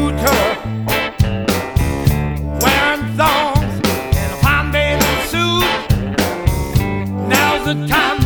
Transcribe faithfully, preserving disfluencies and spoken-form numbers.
scooter, wearing thongs and a fine bathing suit. Now's the time